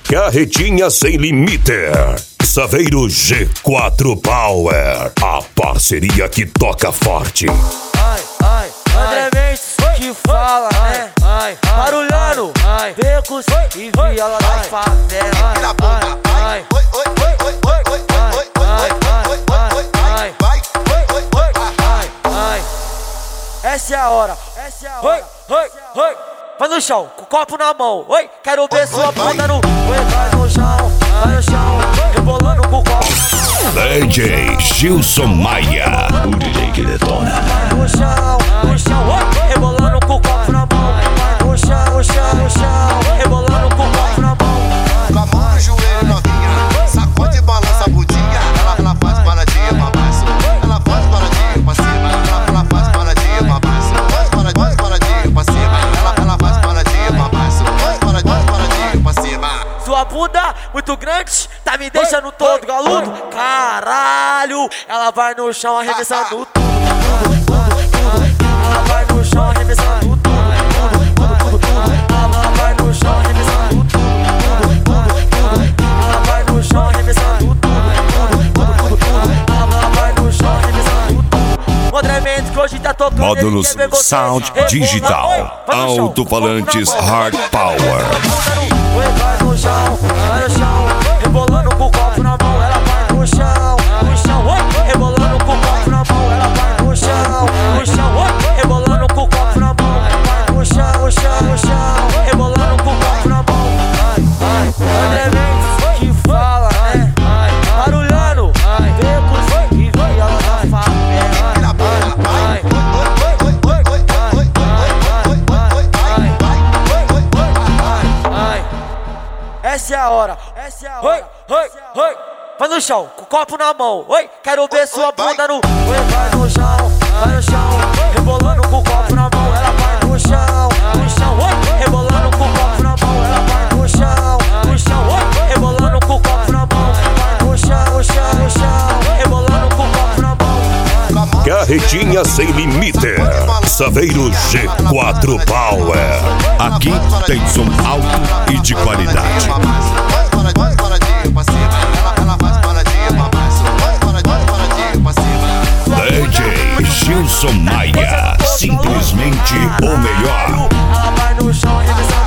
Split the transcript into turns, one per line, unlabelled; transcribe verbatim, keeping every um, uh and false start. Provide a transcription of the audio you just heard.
Carretinha sem limite. Saveiro G quatro Power. A parceria que toca forte.
Ai, ai, André Mendes que fala, né? Ai, barulhando, becos e viola da favela. Ai, ai, oi, oi, oi, oi, oi, oi, oi, ai, ai, ai, ai, essa é a hora, essa é a hora. Oi, oi, oi. Vai no chão, com o copo na mão. Oi, quero ver sua bunda no. Oi, vai no chão, vai no chão, rebolando com o copo na mão.
D J Gilson Maia, o D J que detona.
Vai no chão, no chão, oi, rebolando com o copo na mão. Vai no chão, no chão, no chão, rebolando com o copo na mão.
Com a mão no joelho novinha, sacode e balança a budinha. Ela, ela faz paradinha pra baixo, ela faz paradinha pra cima. Ela, ela faz paradinha pra baixo, faz paradinha, faz paradinha pra cima. Ela, ela faz paradinha pra baixo, faz paradinha, faz paradinha pra cima.
Sua bunda muito grande, tá me deixando todo galudo. Caralho, ela vai no chão arremessando tudo. Ela vai no chão arremessando tudo. Ela vai no chão arremessando tudo. Ela vai no chão arremessando tudo. Ela vai no chão arremessando tudo. André Mendes que hoje tá tocando.
Módulos Sound Digital, alto-falantes Hard Power.
Vai no chão, vai no chão, rebolando com o copo na mão. Ela vai no chão, no chão, oi, rebolando com o copo na mão. Ela vai no chão, no chão, oi, rebolando com o copo na mão. Vai no chão, no chão, no chão, rebolando com o copo na mão. Ai, ai, André Mendes que fala, né? Barulhando, becos e viola da favela. Ai, ai, essa é a hora, essa é a hora. Oi, oi, oi. Vai no chão, com o copo na mão. Oi, quero ver sua bunda no. Oi, vai no chão, vai no chão, rebolando com o copo na mão. Ela vai no chão, no chão, oi, rebolando com o copo na mão. Ela vai no chão, no chão, oi, rebolando com o copo na mão. Vai no chão, no chão, no chão, rebolando com o copo na mão.
Carretinha sem limite. Saveiro G quatro Power. Aqui tem som alto e de qualidade.
Faz paradinha pra cima, ela, ela faz paradinha pra baixo, faz paradinha pra cima.
D J Gilson Maia, simplesmente o melhor.
Ela vai no chão,